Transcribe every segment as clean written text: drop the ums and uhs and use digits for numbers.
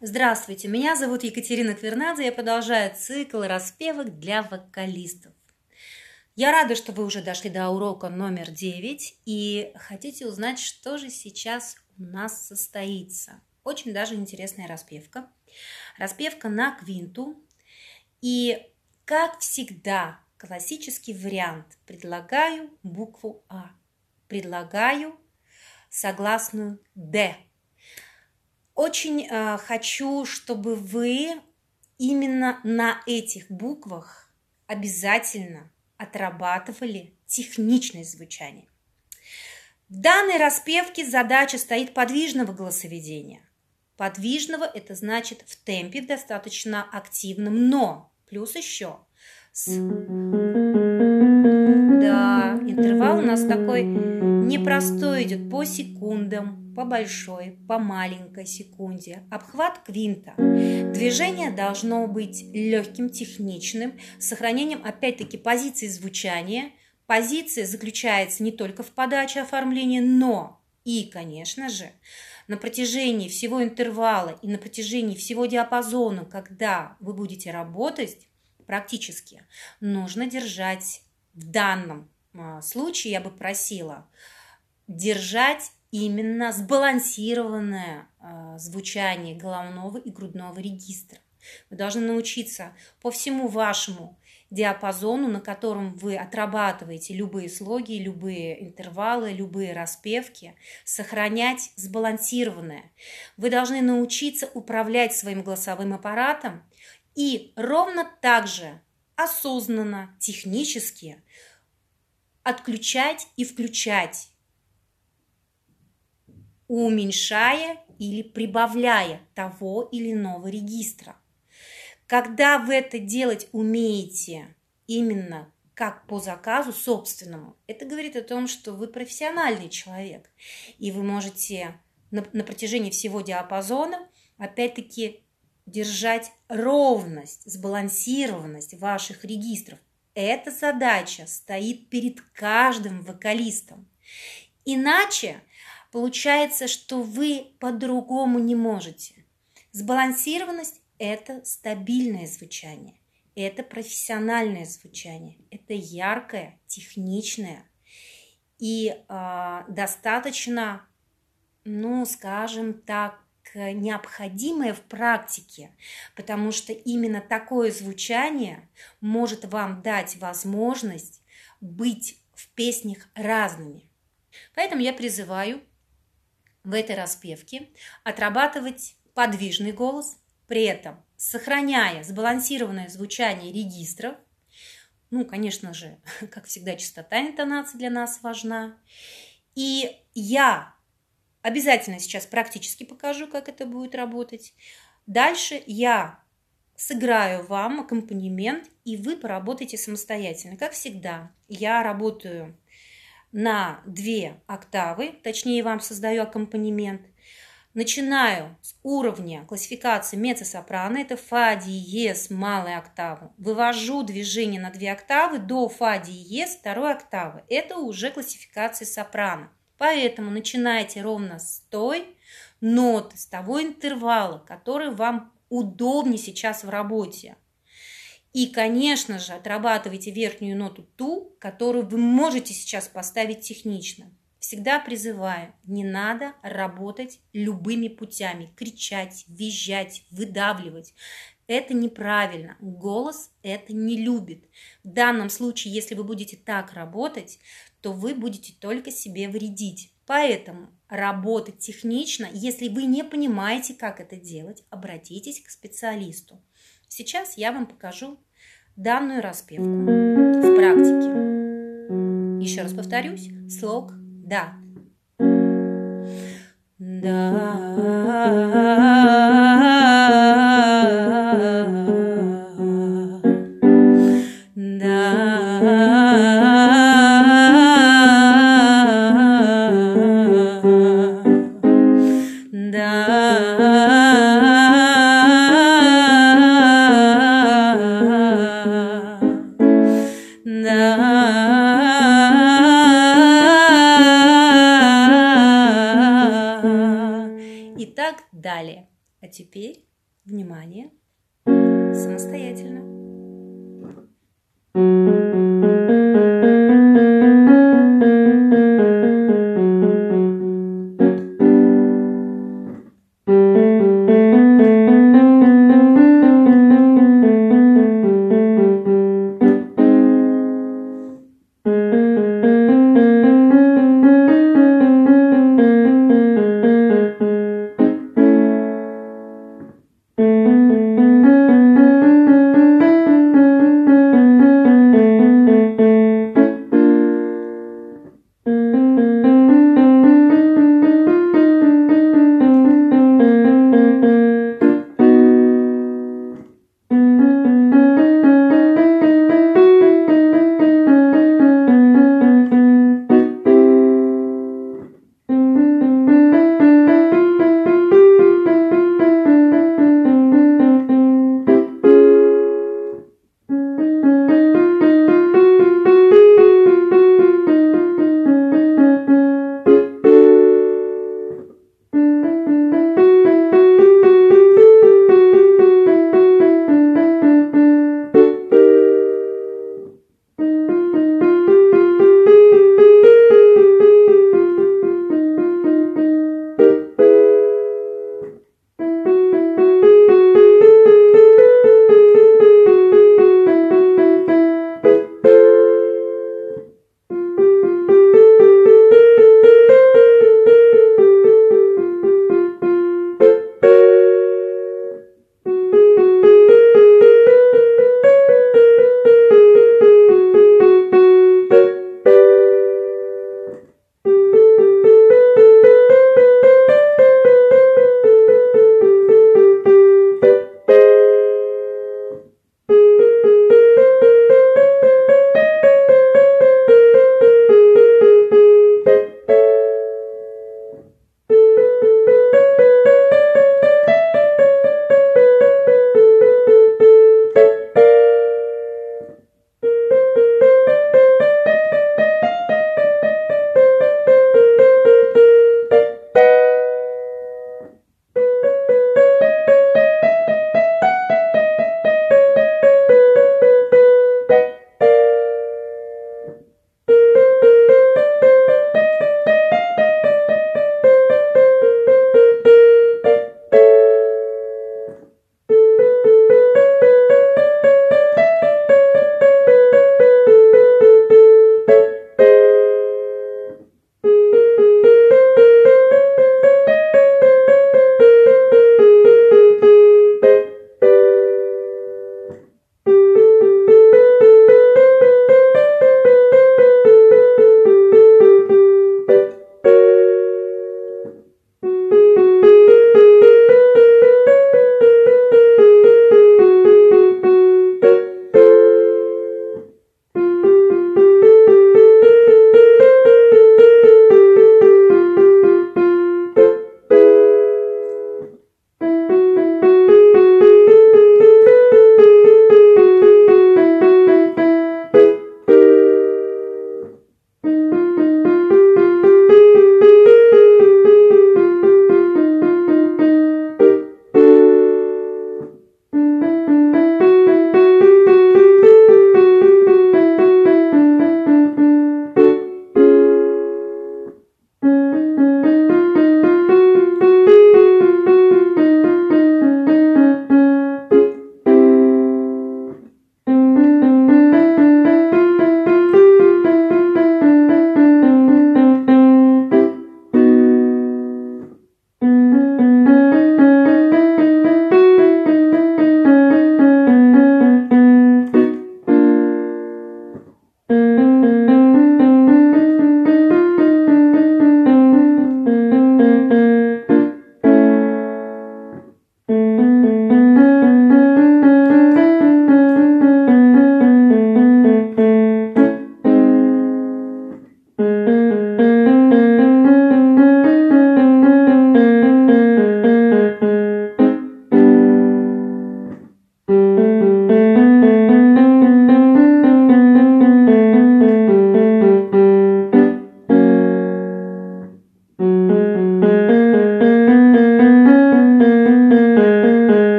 Здравствуйте, меня зовут Екатерина Квернадзе, я продолжаю цикл распевок для вокалистов. Я рада, что вы уже дошли до урока номер 9 и хотите узнать, что же сейчас у нас состоится. Очень даже интересная распевка. Распевка на квинту. И, как всегда, классический вариант. Предлагаю букву А. Предлагаю согласную Д. Очень хочу, чтобы вы именно на этих буквах обязательно отрабатывали техничное звучание. В данной распевке задача стоит подвижного голосоведения. Подвижного – это значит в темпе достаточно активном, но плюс еще да, интервал у нас такой непростой идет по секундам, по большой, по маленькой секунде. Обхват квинта. Движение должно быть легким, техничным, с сохранением, опять-таки, позиции звучания. Позиция заключается не только в подаче оформления, но и, конечно же, на протяжении всего интервала и на протяжении всего диапазона, когда вы будете работать, практически нужно держать в данном случае, я бы просила держать именно сбалансированное звучание головного и грудного регистра. Вы должны научиться по всему вашему диапазону, на котором вы отрабатываете любые слоги, любые интервалы, любые распевки, сохранять сбалансированное. Вы должны научиться управлять своим голосовым аппаратом и ровно так же осознанно, технически отключать и включать, уменьшая или прибавляя того или иного регистра. Когда вы это делать умеете именно как по заказу собственному, это говорит о том, что вы профессиональный человек, и вы можете на протяжении всего диапазона опять-таки держать ровность, сбалансированность ваших регистров. Эта задача стоит перед каждым вокалистом. Иначе получается, что вы по-другому не можете. Сбалансированность – это стабильное звучание, это профессиональное звучание, это яркое, техничное и достаточно, скажем так, необходимое в практике, потому что именно такое звучание может вам дать возможность быть в песнях разными. Поэтому я призываю в этой распевке отрабатывать подвижный голос, при этом сохраняя сбалансированное звучание регистров. Конечно же, как всегда, частота интонации для нас важна. И я обязательно сейчас практически покажу, как это будет работать. Дальше я сыграю вам аккомпанемент, и вы поработаете самостоятельно. Как всегда, я работаю на 2 октавы, точнее, вам создаю аккомпанемент. Начинаю с уровня классификации меццо-сопрано, это фа диез, малая октава. Вывожу движение на 2 октавы до фа диез, 2 октавы. Это уже классификация сопрано. Поэтому начинайте ровно с той ноты, с того интервала, который вам удобнее сейчас в работе. И, конечно же, отрабатывайте верхнюю ноту ту, которую вы можете сейчас поставить технично. Всегда призываю, не надо работать любыми путями, кричать, визжать, выдавливать. Это неправильно. Голос это не любит. В данном случае, если вы будете так работать, то вы будете только себе вредить. Поэтому работать технично, если вы не понимаете, как это делать, обратитесь к специалисту. Сейчас я вам покажу данную распевку в практике. Еще раз повторюсь, слог «да». И так далее. А теперь Внимание! Самостоятельно.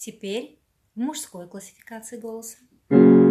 Теперь в мужской классификации голоса.